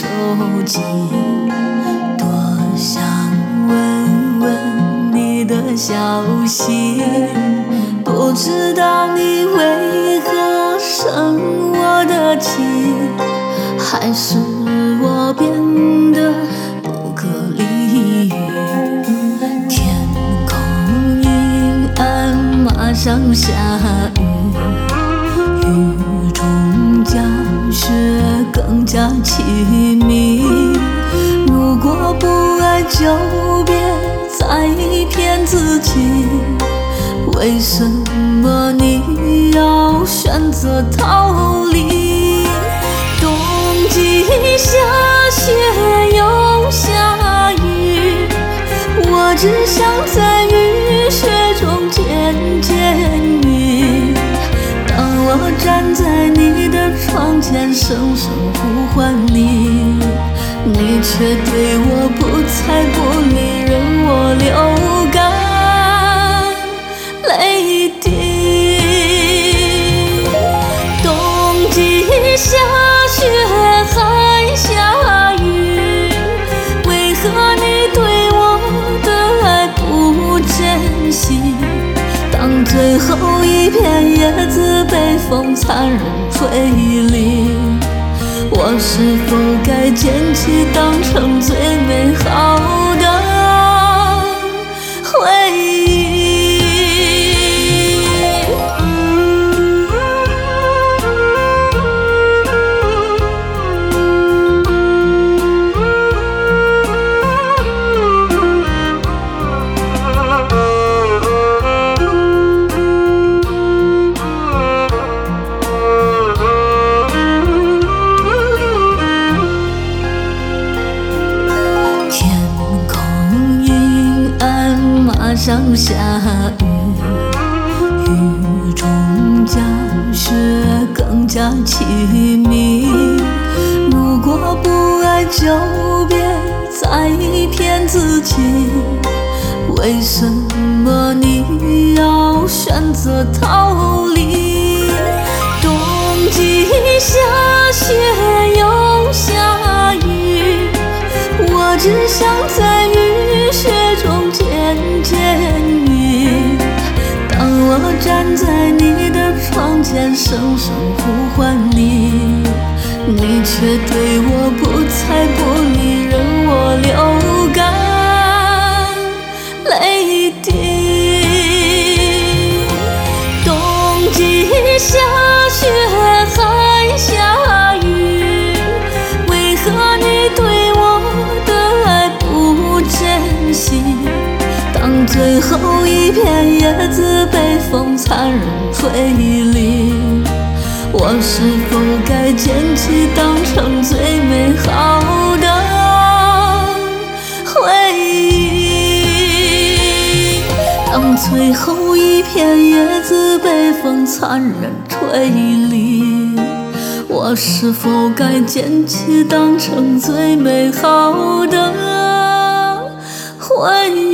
手机，多想问问你的消息，不知道你为何生我的气，还是我变得不可理喻。天空阴暗，马上下雨，雨中降雪更加凄迷。如果不爱就别再骗自己，为什么你要选择逃离？冬季下雪又下雨，我只想在雨雪中见见你。当我站在你的窗前声声呼唤你，你却对我不睬不理，任我流干泪滴。冬季下雪还下雨，为何你对我的爱不珍惜？当最后一片叶子被风残忍吹离，我是否该捡起当成最美好的回忆？马上下雨，雨中降雪更加凄迷。如果不爱就别再骗自己，为什么你要选择逃离？冬季下雪又下雨，我只想在雨雪中见见你。当我站在你的窗前声声呼唤你，你却对我不睬不理，任我流干泪滴。冬季下雪还下雨，为何你对我的爱不珍惜？当最后一片叶子被风残忍吹离，我是否该捡起当成最美好的回忆？当最后一片叶子被风残忍吹离，我是否该捡起当成最美好的回忆？